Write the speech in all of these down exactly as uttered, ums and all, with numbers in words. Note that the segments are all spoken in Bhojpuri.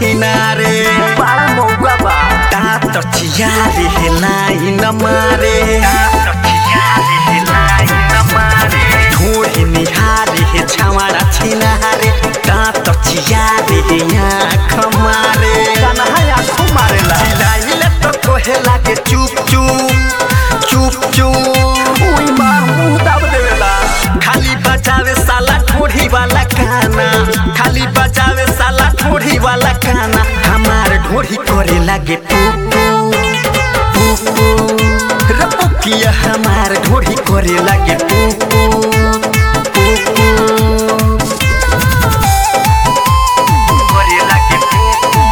छीना रे बड़ा मौका बा दांत चिया रे लाई न मारे दांत चिया रे लाई न मारे ढोरी निहारे हे छावाड़ा छीना रे दांत चिया रे आँख मारे कन्हा आँख मारेला चिल्लाइले तो कोहे लागे चुप चुप चुप चुप ओई मां मुंह दाब देवेला खाली बजावे साला ठोड़ी वाला गाना खाली बजावे साला ठोड़ी वाला गाना हमार ढोड़ी करे लागे पुपू पुपू रपुकिया हमार ढोड़ी करे लागे पुपू पुपू करे लागे पुपू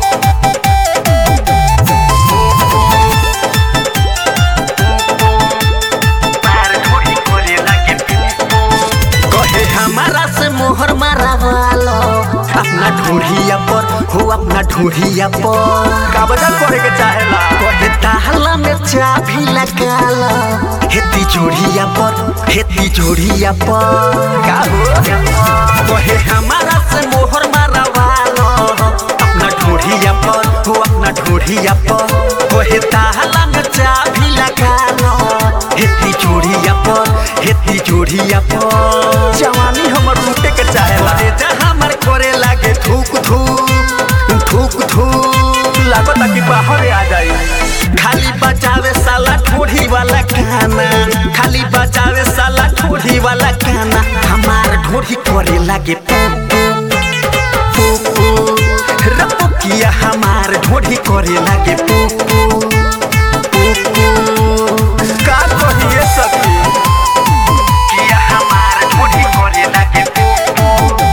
हमार ढोड़ी करे लागे पुपू कहे हमारा से मोहर मारा वालो अपना ढूढ़िया पर हो अपना ढूढ़िया पर काबजा करे के चाहेला कहे ताहला में चाबी लगा लो हेती जोड़िया पर हेती जोड़िया पर का हो कहे हमारा से मोहर मारा वालो अपना ढूढ़िया पर हो अपना ढूढ़िया पर कहे ताहला में चाबी लगा लो हेती जोड़िया पर हेती जोड़िया पर जवानी हमर लूटे के चाहेला अरे जहाँ मर करे लागे थूक थूक थूक थूक लागता कि बाहर आ जाई खाली बजावे साला ठोड़ी वाला गाना खाली बजावे साला ठोड़ी वाला गाना हमार ढोड़ी करे लागे पुपू पुपू रपुकिया हमार ढोड़ी करे लागे पुपू पुपू का कहिए सखी किया हमार ढोड़ी करे लागे पुपू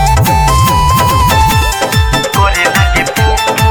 करे लागे पुपू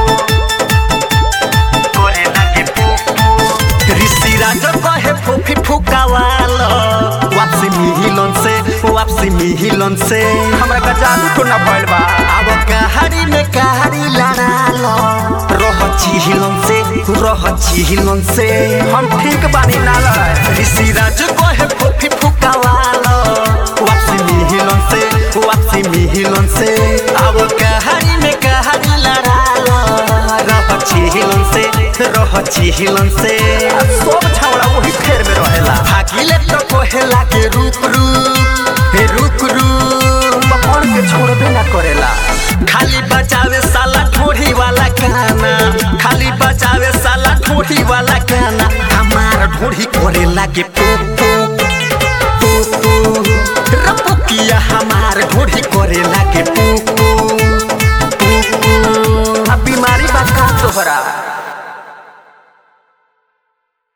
करे लागे पुपू ऋषि राज कहे फूफी फुकावालो वापसी मिहिलन से वापसी मिहिलन से हमरा का जादू तो ना भइल बा अब कहाड़ी में कहाड़ी लड़ालो रह चिहिलन से रह चिहिलन से हम ठीक बानी ना लड़ाए ऋषि राज कहे फूफी फुकावालो वापसी मिहिलन से वापसी मिहिलन से अब कहाड़ी में कहाड़ी लड़ालो रह चिहिलन से रह चिहिलन से सब छावड़ा वही फेर में रहेला भागिले तो कोहे लागे रुक रुक हे रुक रुक पकड़ के छोड़बे ना करेला खाली बजावे साला ठोड़ी वाला गाना खाली बजावे साला ठोड़ी वाला गाना हमार ढोड़ी करे लागे पुपू पुपू रपुकिया हमार ढोड़ी करे लागे पुपू